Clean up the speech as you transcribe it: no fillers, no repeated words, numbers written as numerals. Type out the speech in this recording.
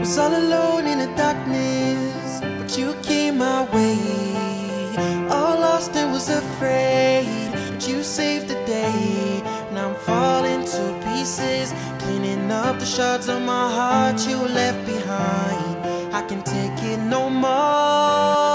was all alone in the darkness, but you came my way. All lost and was afraid, but you saved the day. Now I'm falling to pieces, cleaning up the shards of my heart you left behind. I can take it no more.